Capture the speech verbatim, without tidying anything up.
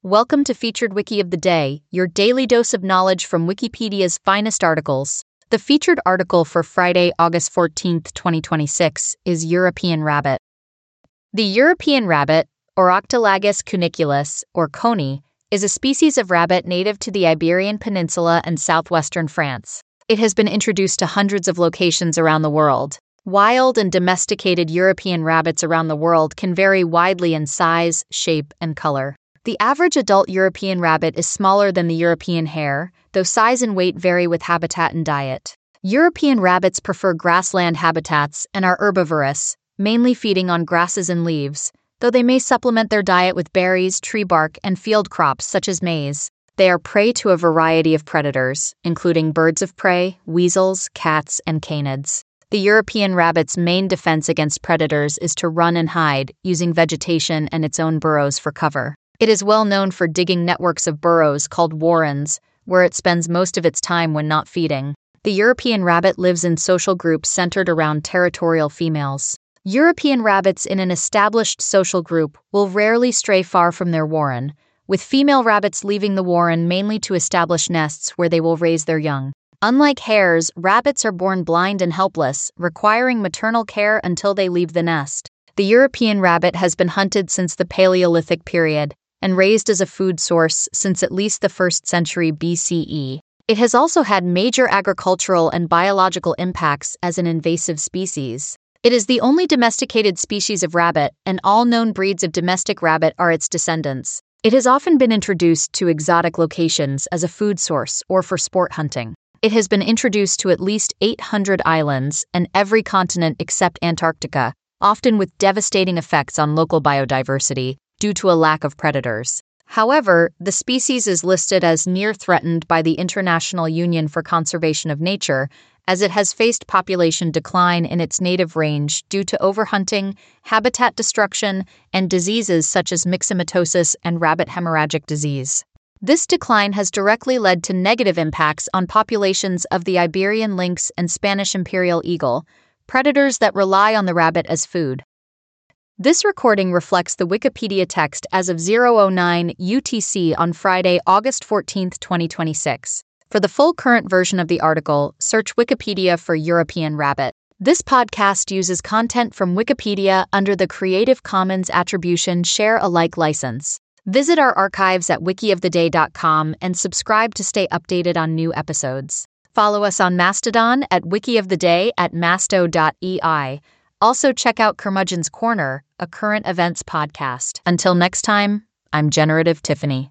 Welcome to Featured Wiki of the Day, your daily dose of knowledge from Wikipedia's finest articles. The featured article for Friday, August fourteenth, twenty twenty-six, is European rabbit. The European rabbit, Oryctolagus cuniculus, or coney, is a species of rabbit native to the Iberian Peninsula and southwestern France. It has been introduced to hundreds of locations around the world. Wild and domesticated European rabbits around the world can vary widely in size, shape, and color. The average adult European rabbit is smaller than the European hare, though size and weight vary with habitat and diet. European rabbits prefer grassland habitats and are herbivorous, mainly feeding on grasses and leaves, though they may supplement their diet with berries, tree bark, and field crops such as maize. They are prey to a variety of predators, including birds of prey, weasels, cats, and canids. The European rabbit's main defense against predators is to run and hide, using vegetation and its own burrows for cover. It is well known for digging networks of burrows called warrens, where it spends most of its time when not feeding. The European rabbit lives in social groups centered around territorial females. European rabbits in an established social group will rarely stray far from their warren, with female rabbits leaving the warren mainly to establish nests where they will raise their young. Unlike hares, rabbits are born blind and helpless, requiring maternal care until they leave the nest. The European rabbit has been hunted since the Paleolithic period and raised as a food source since at least the first century B C E. It has also had major agricultural and biological impacts as an invasive species. It is the only domesticated species of rabbit, and all known breeds of domestic rabbit are its descendants. It has often been introduced to exotic locations as a food source or for sport hunting. It has been introduced to at least eight hundred islands and every continent except Antarctica, often with devastating effects on local biodiversity due to a lack of predators. However, the species is listed as near threatened by the International Union for Conservation of Nature, as it has faced population decline in its native range due to overhunting, habitat destruction, and diseases such as myxomatosis and rabbit hemorrhagic disease. This decline has directly led to negative impacts on populations of the Iberian lynx and Spanish imperial eagle, predators that rely on the rabbit as food. This recording reflects the Wikipedia text as of zero oh nine U T C on Friday, August fourteenth, twenty twenty-six. For the full current version of the article, search Wikipedia for European rabbit. This podcast uses content from Wikipedia under the Creative Commons Attribution Share Alike license. Visit our archives at wiki of the day dot com and subscribe to stay updated on new episodes. Follow us on Mastodon at wikioftheday at masto dot e i. Also check out Curmudgeon's Corner, a current events podcast. Until next time, I'm Generative Tiffany.